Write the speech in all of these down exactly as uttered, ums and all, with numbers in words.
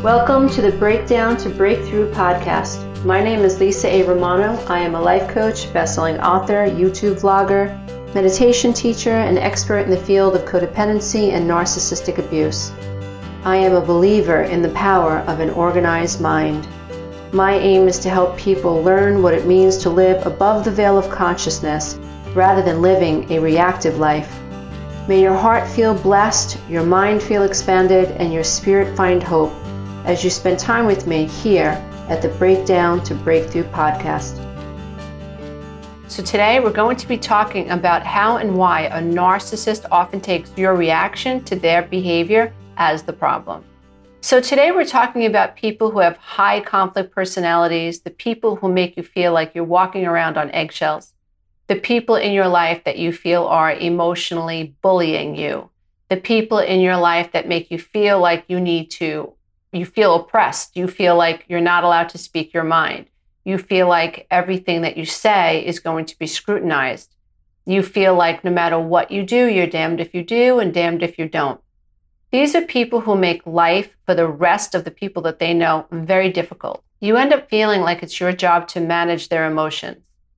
Welcome to the Breakdown to Breakthrough podcast. My name is Lisa A. Romano. I am a life coach, best-selling author, YouTube vlogger, meditation teacher, and expert in the field of codependency and narcissistic abuse. I am a believer in the power of an organized mind. My aim is to help people learn what it means to live above the veil of consciousness rather than living a reactive life. May your heart feel blessed, your mind feel expanded, and your spirit find hope as you spend time with me here at the Breakdown to Breakthrough podcast. So today we're going to be talking about how and why a narcissist often takes your reaction to their behavior as the problem. So today we're talking about people who have high conflict personalities, the people who make you feel like you're walking around on eggshells, the people in your life that you feel are emotionally bullying you, the people in your life that make you feel like you need to, you feel oppressed, you feel like you're not allowed to speak your mind, you feel like everything that you say is going to be scrutinized, you feel like no matter what you do, you're damned if you do and damned if you don't. These are people who make life for the rest of the people that they know very difficult. You end up feeling like it's your job to manage their emotions.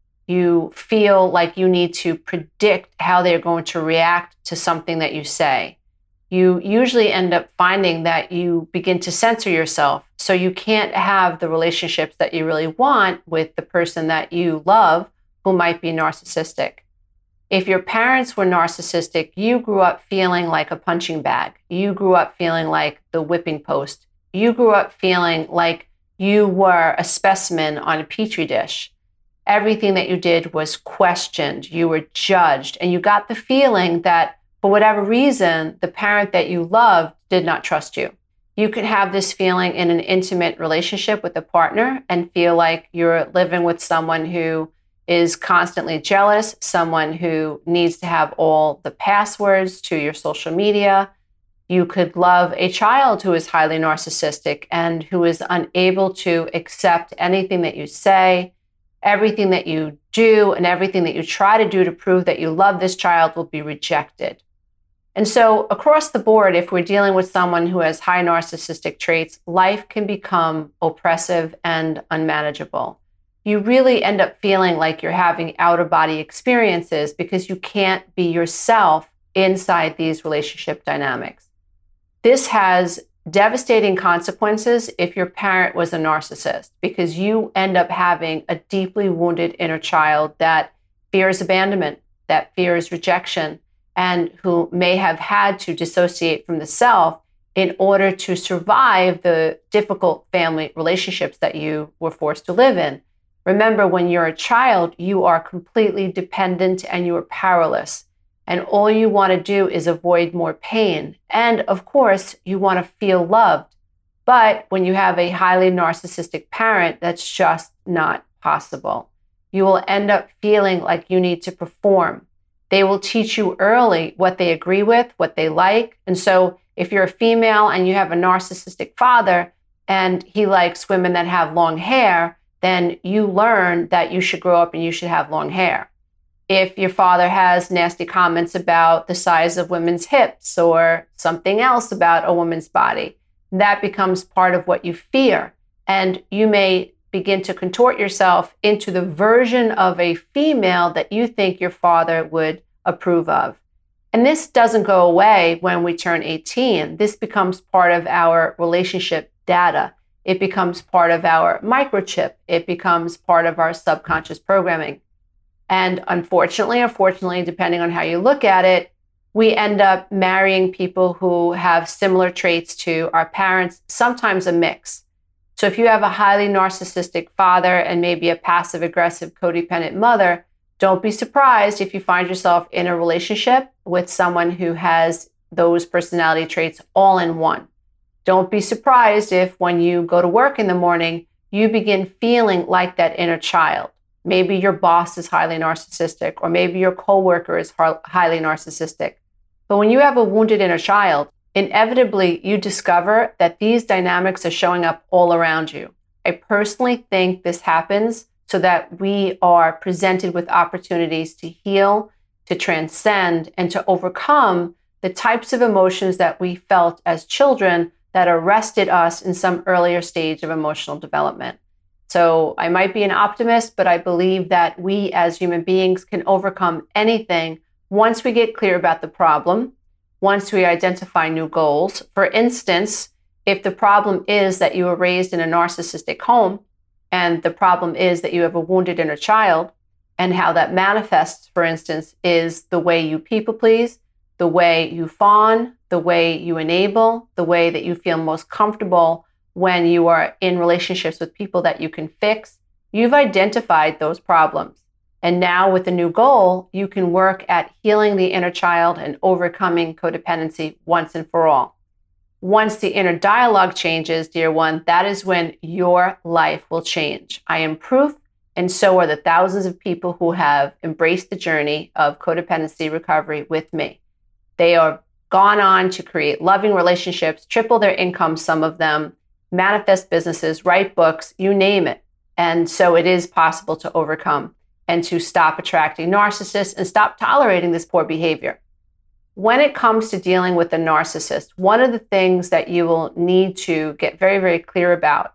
You feel like you need to predict how they're going to react to something that you say. You usually end up finding that you begin to censor yourself, so you can't have the relationships that you really want with the person that you love who might be narcissistic. If your parents were narcissistic, you grew up feeling like a punching bag. You grew up feeling like the whipping post. You grew up feeling like you were a specimen on a petri dish. Everything that you did was questioned. You were judged, and you got the feeling that for whatever reason, the parent that you loved did not trust you. You can have this feeling in an intimate relationship with a partner and feel like you're living with someone who is constantly jealous, someone who needs to have all the passwords to your social media. You could love a child who is highly narcissistic and who is unable to accept anything that you say. Everything that you do and everything that you try to do to prove that you love this child will be rejected. And so across the board, if we're dealing with someone who has high narcissistic traits, life can become oppressive and unmanageable. You really end up feeling like you're having out-of-body experiences because you can't be yourself inside these relationship dynamics. This has devastating consequences if your parent was a narcissist, because you end up having a deeply wounded inner child that fears abandonment, that fears rejection, and who may have had to dissociate from the self in order to survive the difficult family relationships that you were forced to live in. Remember, when you're a child, you are completely dependent and you are powerless. And all you want to do is avoid more pain. And of course, you want to feel loved. But when you have a highly narcissistic parent, that's just not possible. You will end up feeling like you need to perform. They will teach you early what they agree with, what they like. And so if you're a female and you have a narcissistic father and he likes women that have long hair, then you learn that you should grow up and you should have long hair. If your father has nasty comments about the size of women's hips or something else about a woman's body, that becomes part of what you fear. And you may begin to contort yourself into the version of a female that you think your father would approve of. And this doesn't go away when we turn eighteen. This becomes part of our relationship data. It becomes part of our microchip. It becomes part of our subconscious programming. And unfortunately, or fortunately, depending on how you look at it, we end up marrying people who have similar traits to our parents, sometimes a mix. So if you have a highly narcissistic father and maybe a passive-aggressive codependent mother, don't be surprised if you find yourself in a relationship with someone who has those personality traits all in one. Don't be surprised if when you go to work in the morning, you begin feeling like that inner child. Maybe your boss is highly narcissistic, or maybe your coworker is highly narcissistic. But when you have a wounded inner child, inevitably you discover that these dynamics are showing up all around you. I personally think this happens so that we are presented with opportunities to heal, to transcend, and to overcome the types of emotions that we felt as children that arrested us in some earlier stage of emotional development. So I might be an optimist, but I believe that we as human beings can overcome anything once we get clear about the problem, once we identify new goals. For instance, if the problem is that you were raised in a narcissistic home, and the problem is that you have a wounded inner child, and how that manifests, for instance, is the way you people please, the way you fawn, the way you enable, the way that you feel most comfortable when you are in relationships with people that you can fix. You've identified those problems. And now with the new goal, you can work at healing the inner child and overcoming codependency once and for all. Once the inner dialogue changes, dear one, that is when your life will change. I am proof, and so are the thousands of people who have embraced the journey of codependency recovery with me. They are gone on to create loving relationships, triple their income, some of them, manifest businesses, write books, you name it. And so it is possible to overcome and to stop attracting narcissists and stop tolerating this poor behavior. When it comes to dealing with a narcissist, one of the things that you will need to get very, very clear about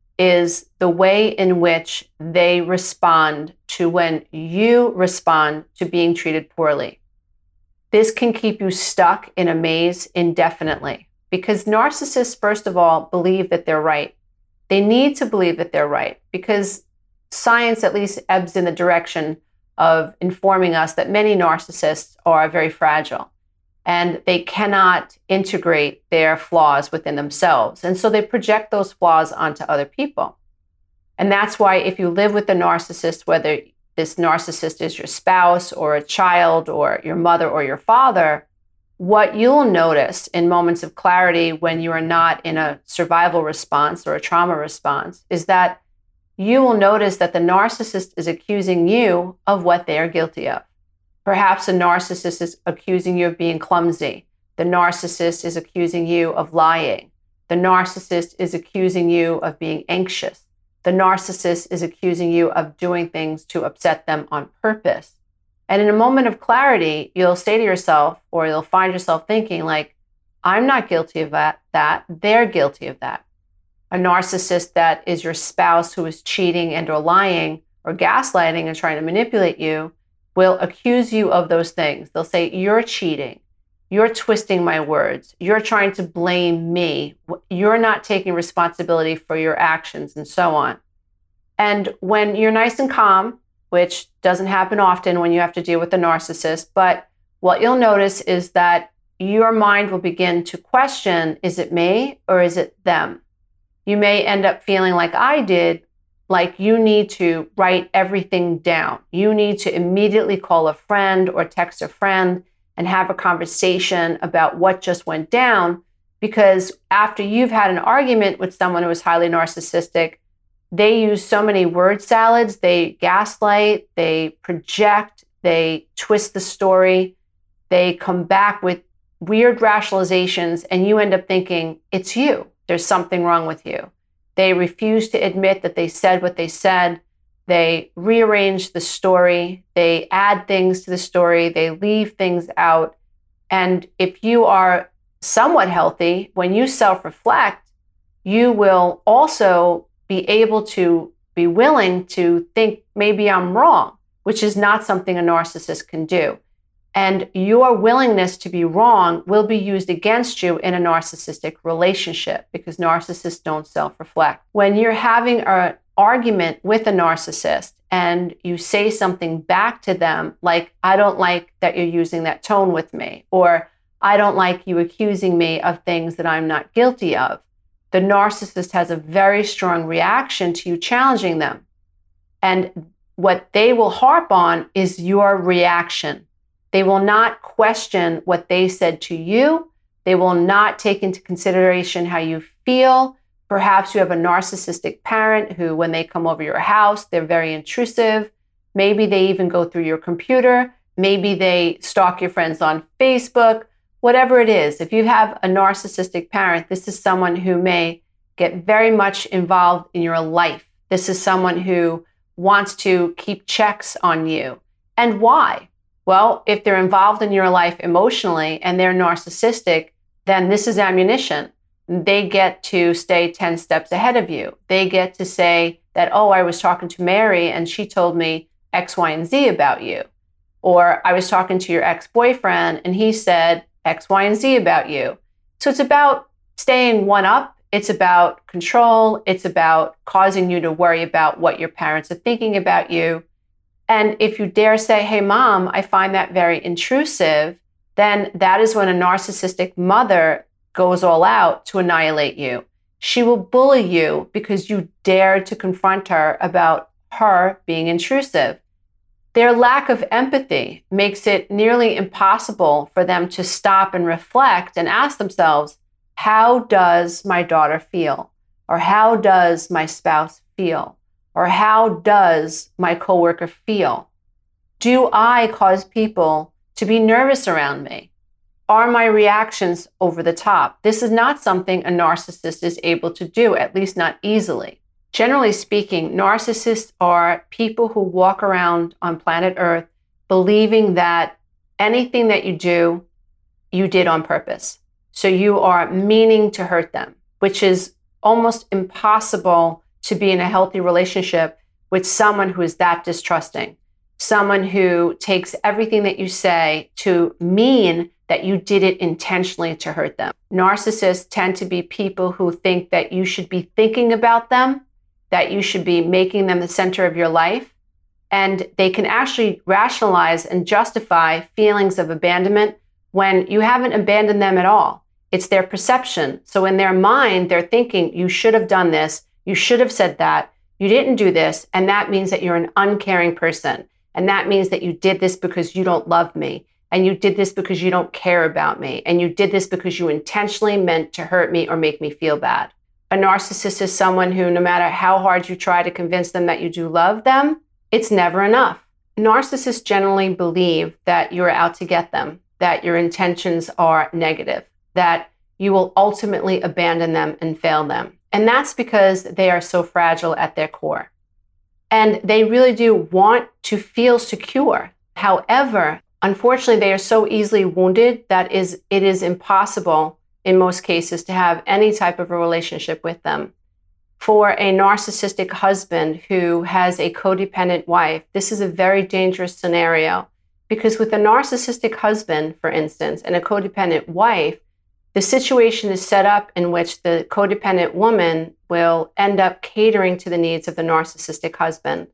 is the way in which they respond to when you respond to being treated poorly. This can keep you stuck in a maze indefinitely because narcissists, first of all, believe that they're right. They need to believe that they're right because science at least ebbs in the direction of informing us that many narcissists are very fragile and they cannot integrate their flaws within themselves. And so they project those flaws onto other people. And that's why if you live with a narcissist, whether this narcissist is your spouse or a child or your mother or your father, what you'll notice in moments of clarity when you are not in a survival response or a trauma response is that you will notice that the narcissist is accusing you of what they are guilty of. Perhaps a narcissist is accusing you of being clumsy. The narcissist is accusing you of lying. The narcissist is accusing you of being anxious. The narcissist is accusing you of doing things to upset them on purpose. And in a moment of clarity, you'll say to yourself, or you'll find yourself thinking like, I'm not guilty of that, that. They're guilty of that. A narcissist that is your spouse who is cheating and or lying or gaslighting and trying to manipulate you will accuse you of those things. They'll say, you're cheating. You're twisting my words. You're trying to blame me. You're not taking responsibility for your actions and so on. And when you're nice and calm, which doesn't happen often when you have to deal with a narcissist, but what you'll notice is that your mind will begin to question, is it me or is it them? You may end up feeling like I did, like you need to write everything down. You need to immediately call a friend or text a friend and have a conversation about what just went down, because after you've had an argument with someone who is highly narcissistic, they use so many word salads, they gaslight, they project, they twist the story, they come back with weird rationalizations, and you end up thinking, it's you. There's something wrong with you. They refuse to admit that they said what they said. They rearrange the story. They add things to the story. They leave things out. And if you are somewhat healthy, when you self-reflect, you will also be able to be willing to think maybe I'm wrong, which is not something a narcissist can do. And your willingness to be wrong will be used against you in a narcissistic relationship because narcissists don't self-reflect. When you're having an argument with a narcissist and you say something back to them like, I don't like that you're using that tone with me, or I don't like you accusing me of things that I'm not guilty of, the narcissist has a very strong reaction to you challenging them. And what they will harp on is your reaction. They will not question what they said to you. They will not take into consideration how you feel. Perhaps you have a narcissistic parent who, when they come over your house, they're very intrusive. Maybe they even go through your computer. Maybe they stalk your friends on Facebook. Whatever it is, if you have a narcissistic parent, this is someone who may get very much involved in your life. This is someone who wants to keep checks on you. And why? Well, if they're involved in your life emotionally and they're narcissistic, then this is ammunition. they get to stay ten steps ahead of you. They get to say that, oh, I was talking to Mary and she told me X, Y, and Z about you. Or I was talking to your ex-boyfriend and he said X, Y, and Z about you. So it's about staying one up. It's about control. It's about causing you to worry about what your parents are thinking about you. And if you dare say, hey, mom, I find that very intrusive, then that is when a narcissistic mother goes all out to annihilate you. She will bully you because you dared to confront her about her being intrusive. Their lack of empathy makes it nearly impossible for them to stop and reflect and ask themselves, how does my daughter feel? Or how does my spouse feel? Or how does my coworker feel? Do I cause people to be nervous around me? Are my reactions over the top? This is not something a narcissist is able to do, at least not easily. Generally speaking, narcissists are people who walk around on planet Earth believing that anything that you do, you did on purpose. So you are meaning to hurt them, which is almost impossible to be in a healthy relationship with someone who is that distrusting, someone who takes everything that you say to mean that you did it intentionally to hurt them. Narcissists tend to be people who think that you should be thinking about them, that you should be making them the center of your life, and they can actually rationalize and justify feelings of abandonment when you haven't abandoned them at all. It's their perception. So in their mind, they're thinking, you should have done this, you should have said that, you didn't do this, and that means that you're an uncaring person. And that means that you did this because you don't love me, and you did this because you don't care about me, and you did this because you intentionally meant to hurt me or make me feel bad. A narcissist is someone who, no matter how hard you try to convince them that you do love them, it's never enough. Narcissists generally believe that you're out to get them, that your intentions are negative, that you will ultimately abandon them and fail them. And that's because they are so fragile at their core. And they really do want to feel secure. However, unfortunately, they are so easily wounded that is it is impossible in most cases to have any type of a relationship with them. For a narcissistic husband who has a codependent wife, this is a very dangerous scenario because with a narcissistic husband, for instance, and a codependent wife, the situation is set up in which the codependent woman will end up catering to the needs of the narcissistic husband.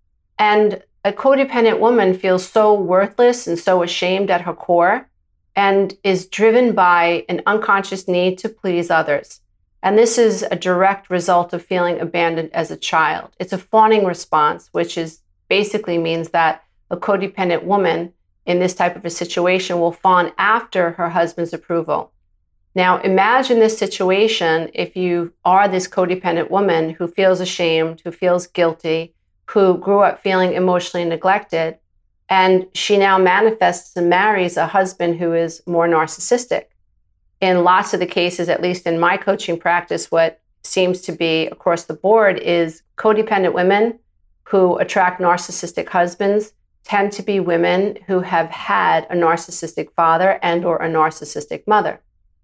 And a codependent woman feels so worthless and so ashamed at her core and is driven by an unconscious need to please others. And this is a direct result of feeling abandoned as a child. It's a fawning response, which is basically means that a codependent woman in this type of a situation will fawn after her husband's approval. Now, imagine this situation if you are this codependent woman who feels ashamed, who feels guilty, who grew up feeling emotionally neglected, and she now manifests and marries a husband who is more narcissistic. In lots of the cases, at least in my coaching practice, what seems to be across the board is codependent women who attract narcissistic husbands tend to be women who have had a narcissistic father and or a narcissistic mother.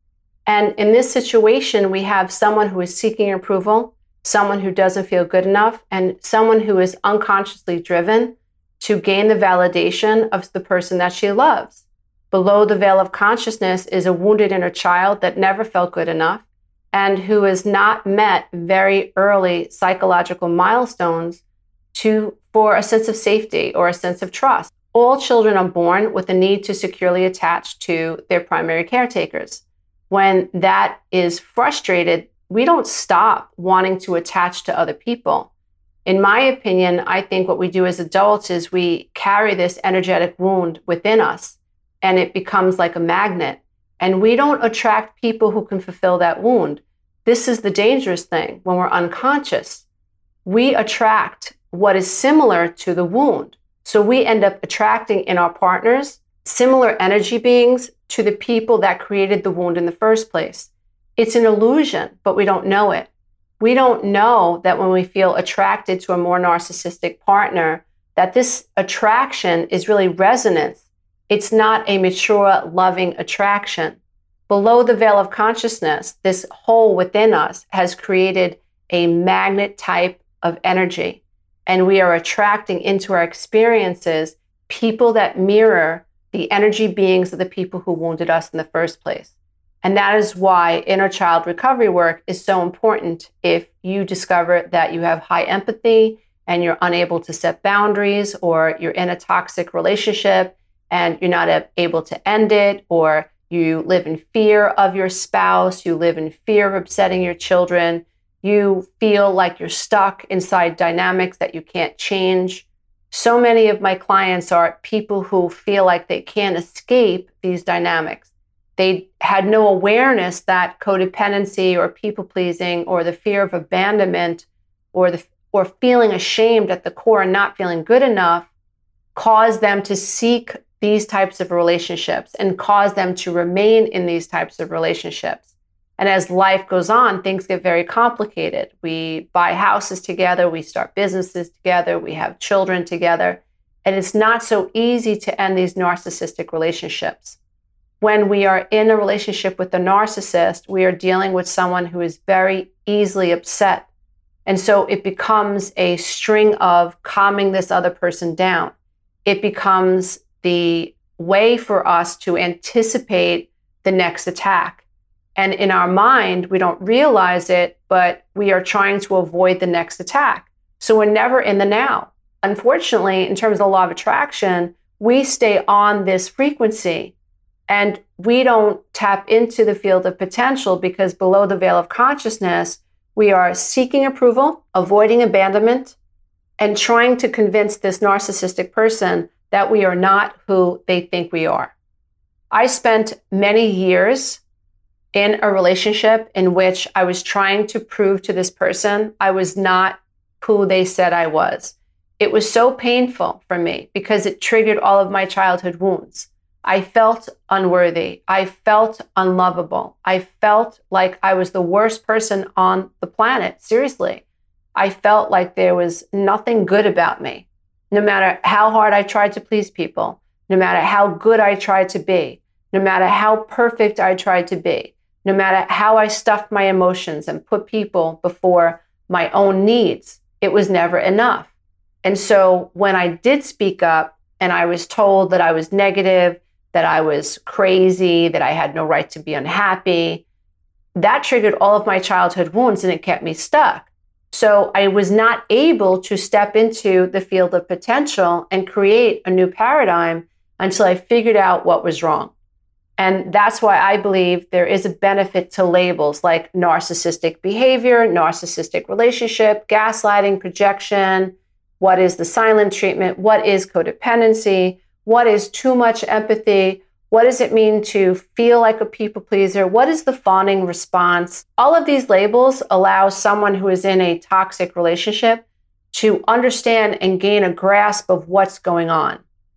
And in this situation, we have someone who is seeking approval, someone who doesn't feel good enough, and someone who is unconsciously driven to gain the validation of the person that she loves. Below the veil of consciousness is a wounded inner child that never felt good enough and who has not met very early psychological milestones to, for a sense of safety or a sense of trust. All children are born with a need to securely attach to their primary caretakers. When that is frustrated, we don't stop wanting to attach to other people. In my opinion, I think what we do as adults is we carry this energetic wound within us, and it becomes like a magnet. And we don't attract people who can fulfill that wound. This is the dangerous thing when we're unconscious. We attract what is similar to the wound. So we end up attracting in our partners similar energy beings to the people that created the wound in the first place. It's an illusion, but we don't know it. We don't know that when we feel attracted to a more narcissistic partner, that this attraction is really resonance. It's not a mature, loving attraction. below the veil of consciousness, this hole within us has created a magnet type of energy. And we are attracting into our experiences people that mirror the energy beings of the people who wounded us in the first place. And that is why inner child recovery work is so important if you discover that you have high empathy and you're unable to set boundaries, or you're in a toxic relationship and you're not able to end it, or you live in fear of your spouse, you live in fear of upsetting your children, you feel like you're stuck inside dynamics that you can't change. So many of my clients are people who feel like they can't escape these dynamics. They had no awareness that codependency or people-pleasing or the fear of abandonment or the or feeling ashamed at the core and not feeling good enough caused them to seek these types of relationships and cause them to remain in these types of relationships. And as life goes on, things get very complicated. We buy houses together, we start businesses together, we have children together, and it's not so easy to end these narcissistic relationships. When we are in a relationship with a narcissist, we are dealing with someone who is very easily upset. And so it becomes a string of calming this other person down. It becomes the way for us to anticipate the next attack. And in our mind, we don't realize it, but we are trying to avoid the next attack. So we're never in the now. Unfortunately, in terms of the law of attraction, we stay on this frequency and we don't tap into the field of potential, because below the veil of consciousness, we are seeking approval, avoiding abandonment, and trying to convince this narcissistic person that we are not who they think we are. I spent many years in a relationship in which I was trying to prove to this person I was not who they said I was. It was so painful for me because it triggered all of my childhood wounds. I felt unworthy. I felt unlovable. I felt like I was the worst person on the planet. Seriously. I felt like there was nothing good about me. No matter how hard I tried to please people, no matter how good I tried to be, no matter how perfect I tried to be, no matter how I stuffed my emotions and put people before my own needs, it was never enough. And so when I did speak up and I was told that I was negative, that I was crazy, that I had no right to be unhappy, that triggered all of my childhood wounds and it kept me stuck. So I was not able to step into the field of potential and create a new paradigm until I figured out what was wrong. And that's why I believe there is a benefit to labels like narcissistic behavior, narcissistic relationship, gaslighting, projection. What is the silent treatment? What is codependency? What is too much empathy? What does it mean to feel like a people pleaser? What is the fawning response? All of these labels allow someone who is in a toxic relationship to understand and gain a grasp of what's going on.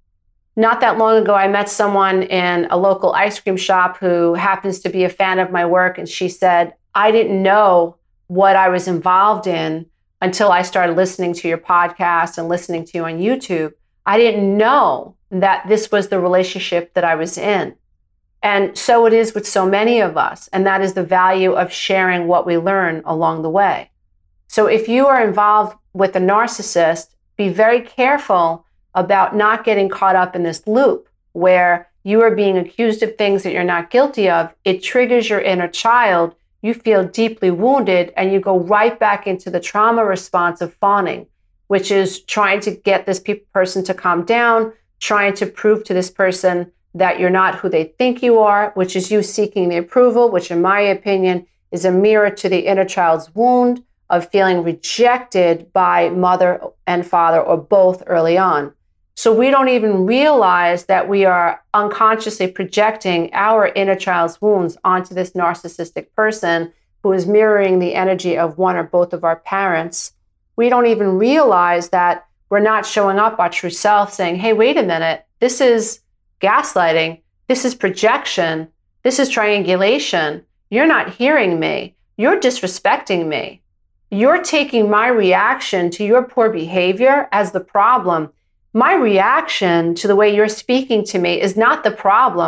Not that long ago, I met someone in a local ice cream shop who happens to be a fan of my work. And she said, I didn't know what I was involved in until I started listening to your podcast and listening to you on YouTube. I didn't know that this was the relationship that I was in. And so it is with so many of us. And that is the value of sharing what we learn along the way. So if you are involved with a narcissist, be very careful about not getting caught up in this loop where you are being accused of things that you're not guilty of. It triggers your inner child. You feel deeply wounded and you go right back into the trauma response of fawning, which is trying to get this pe- person to calm down, trying to prove to this person that you're not who they think you are, which is you seeking the approval, which in my opinion is a mirror to the inner child's wound of feeling rejected by mother and father or both early on. So we don't even realize that we are unconsciously projecting our inner child's wounds onto this narcissistic person who is mirroring the energy of one or both of our parents. We don't even realize that we're not showing up our true self saying, hey, wait a minute, this is gaslighting, this is projection, this is triangulation. You're not hearing me. You're disrespecting me. You're taking my reaction to your poor behavior as the problem. My reaction to the way you're speaking to me is not the problem.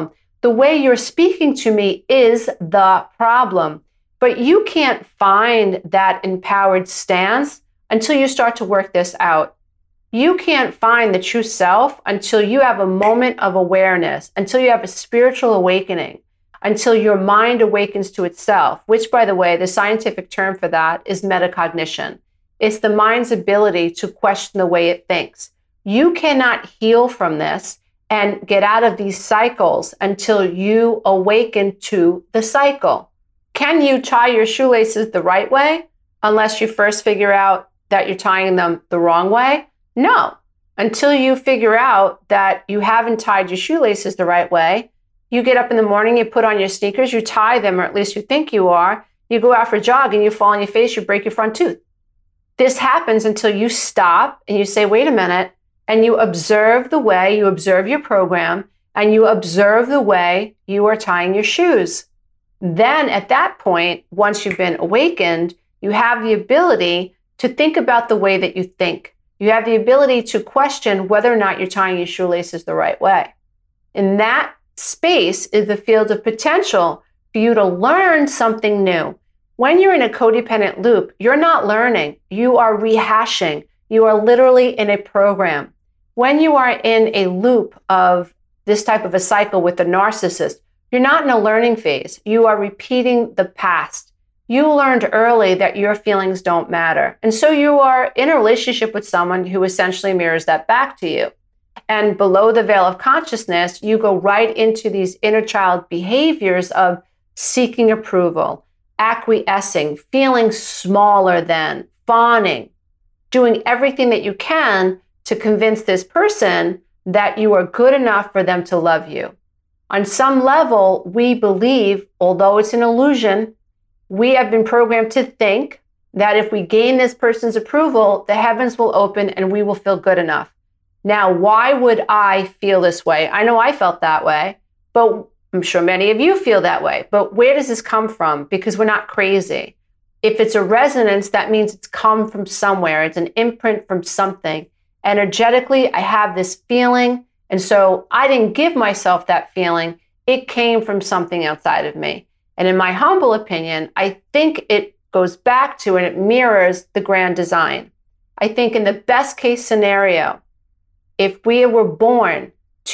The way you're speaking to me is the problem. But you can't find that empowered stance until you start to work this out. You can't find the true self until you have a moment of awareness, until you have a spiritual awakening, until your mind awakens to itself, which, by the way, the scientific term for that is metacognition. It's the mind's ability to question the way it thinks. You cannot heal from this and get out of these cycles until you awaken to the cycle. Can you tie your shoelaces the right way unless you first figure out that you're tying them the wrong way? No. Until you figure out that you haven't tied your shoelaces the right way, you get up in the morning, you put on your sneakers, you tie them, or at least you think you are, you go out for a jog and you fall on your face, you break your front tooth. This happens until you stop and you say, wait a minute, and you observe the way, you observe your program, and you observe the way you are tying your shoes. Then at that point, once you've been awakened, you have the ability to think about the way that you think. You have the ability to question whether or not you're tying your shoelaces the right way. In that space is the field of potential for you to learn something new. When you're in a codependent loop, you're not learning. You are rehashing. You are literally in a program. When you are in a loop of this type of a cycle with the narcissist, you're not in a learning phase. You are repeating the past. You learned early that your feelings don't matter. And so you are in a relationship with someone who essentially mirrors that back to you. And below the veil of consciousness, you go right into these inner child behaviors of seeking approval, acquiescing, feeling smaller than, fawning, doing everything that you can to convince this person that you are good enough for them to love you. On some level, we believe, although it's an illusion, we have been programmed to think that if we gain this person's approval, the heavens will open and we will feel good enough. Now, why would I feel this way? I know I felt that way, but I'm sure many of you feel that way. But where does this come from? Because we're not crazy. If it's a resonance, that means it's come from somewhere. It's an imprint from something. Energetically, I have this feeling, and so I didn't give myself that feeling. It came from something outside of me. And in my humble opinion, I think it goes back to and it mirrors the grand design. I think in the best case scenario, if we were born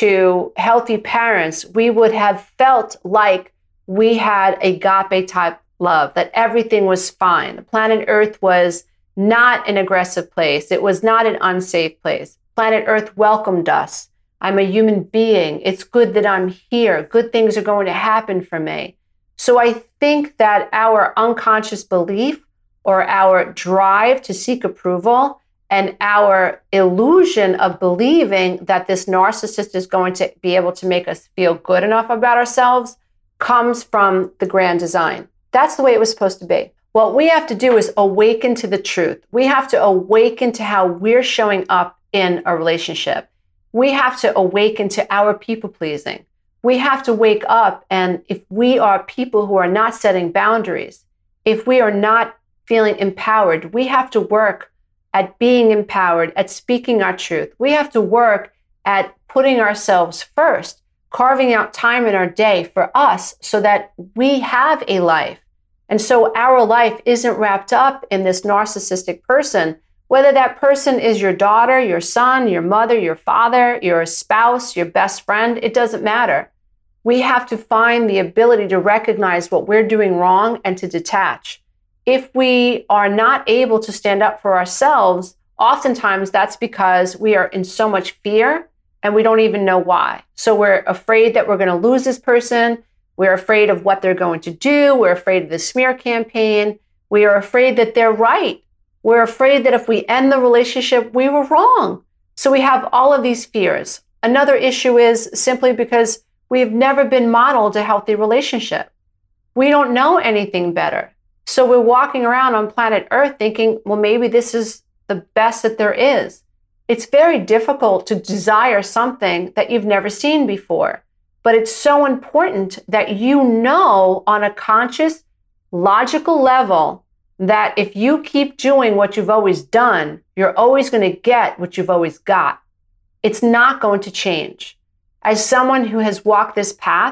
to healthy parents, we would have felt like we had agape type love, that everything was fine. The planet Earth was not an aggressive place. It was not an unsafe place. Planet Earth welcomed us. I'm a human being. It's good that I'm here. Good things are going to happen for me. So I think that our unconscious belief or our drive to seek approval and our illusion of believing that this narcissist is going to be able to make us feel good enough about ourselves comes from the grand design. That's the way it was supposed to be. What we have to do is awaken to the truth. We have to awaken to how we're showing up in a relationship. We have to awaken to our people pleasing. We have to wake up, and if we are people who are not setting boundaries, if we are not feeling empowered, we have to work at being empowered, at speaking our truth. We have to work at putting ourselves first, carving out time in our day for us so that we have a life. And so our life isn't wrapped up in this narcissistic person, whether that person is your daughter, your son, your mother, your father, your spouse, your best friend, it doesn't matter. We have to find the ability to recognize what we're doing wrong and to detach. If we are not able to stand up for ourselves, oftentimes that's because we are in so much fear and we don't even know why. So we're afraid that we're going to lose this person. We're afraid of what they're going to do. We're afraid of the smear campaign. We are afraid that they're right. We're afraid that if we end the relationship, we were wrong. So we have all of these fears. Another issue is simply because we've never been modeled a healthy relationship. We don't know anything better. So we're walking around on planet Earth thinking, well, maybe this is the best that there is. It's very difficult to desire something that you've never seen before. But it's so important that you know on a conscious, logical level that if you keep doing what you've always done, you're always going to get what you've always got. It's not going to change. As someone who has walked this path,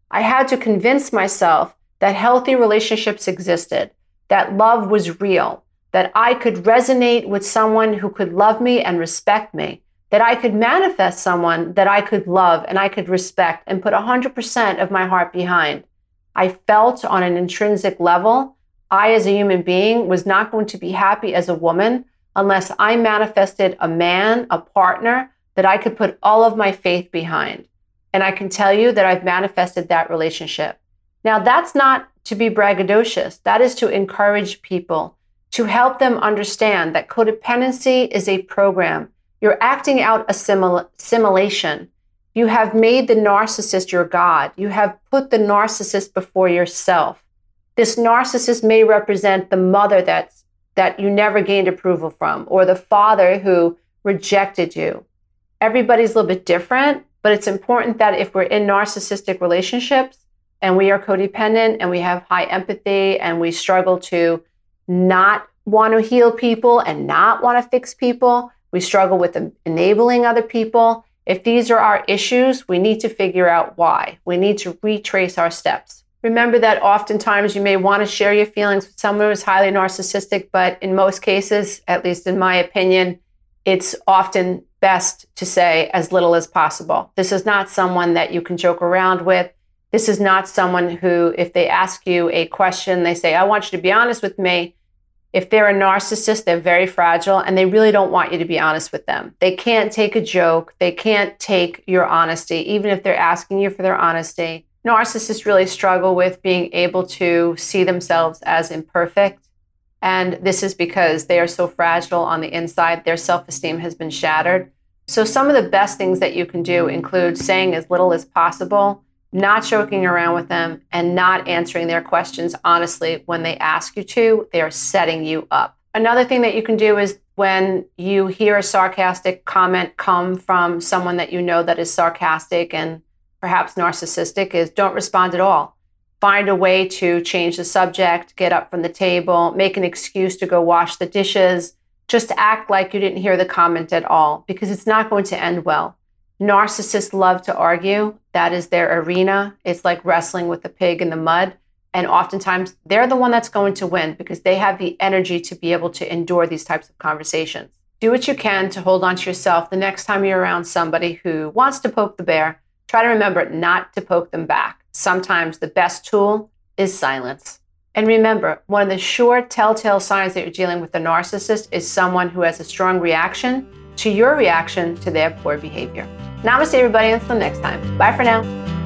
I had to convince myself that healthy relationships existed, that love was real, that I could resonate with someone who could love me and respect me, that I could manifest someone that I could love and I could respect and put one hundred percent of my heart behind. I felt on an intrinsic level, I as a human being was not going to be happy as a woman unless I manifested a man, a partner that I could put all of my faith behind. And I can tell you that I've manifested that relationship. Now, that's not to be braggadocious. That is to encourage people, to help them understand that codependency is a program. You're acting out a simula- simulation. You have made the narcissist your God. You have put the narcissist before yourself. This narcissist may represent the mother that's, that you never gained approval from, or the father who rejected you. Everybody's a little bit different, but it's important that if we're in narcissistic relationships and we are codependent and we have high empathy and we struggle to not want to heal people and not want to fix people, we struggle with enabling other people. If these are our issues, we need to figure out why. We need to retrace our steps. Remember that oftentimes you may want to share your feelings with someone who is highly narcissistic, but in most cases, at least in my opinion, it's often best to say as little as possible. This is not someone that you can joke around with. This is not someone who, if they ask you a question, they say, I want you to be honest with me. If they're a narcissist, they're very fragile and they really don't want you to be honest with them. They can't take a joke. They can't take your honesty, even if they're asking you for their honesty. Narcissists really struggle with being able to see themselves as imperfect. And this is because they are so fragile on the inside. Their self-esteem has been shattered. So some of the best things that you can do include saying as little as possible, not joking around with them, and not answering their questions honestly when they ask you to. They are setting you up. Another thing that you can do is when you hear a sarcastic comment come from someone that you know that is sarcastic and perhaps narcissistic, is don't respond at all. Find a way to change the subject, get up from the table, make an excuse to go wash the dishes. Just act like you didn't hear the comment at all, because it's not going to end well. Narcissists love to argue. That is their arena. It's like wrestling with the pig in the mud. And oftentimes they're the one that's going to win because they have the energy to be able to endure these types of conversations. Do what you can to hold on to yourself the next time you're around somebody who wants to poke the bear. Try to remember not to poke them back. Sometimes the best tool is silence. And remember, one of the sure telltale signs that you're dealing with a narcissist is someone who has a strong reaction to your reaction to their poor behavior. Namaste, everybody. Until next time. Bye for now.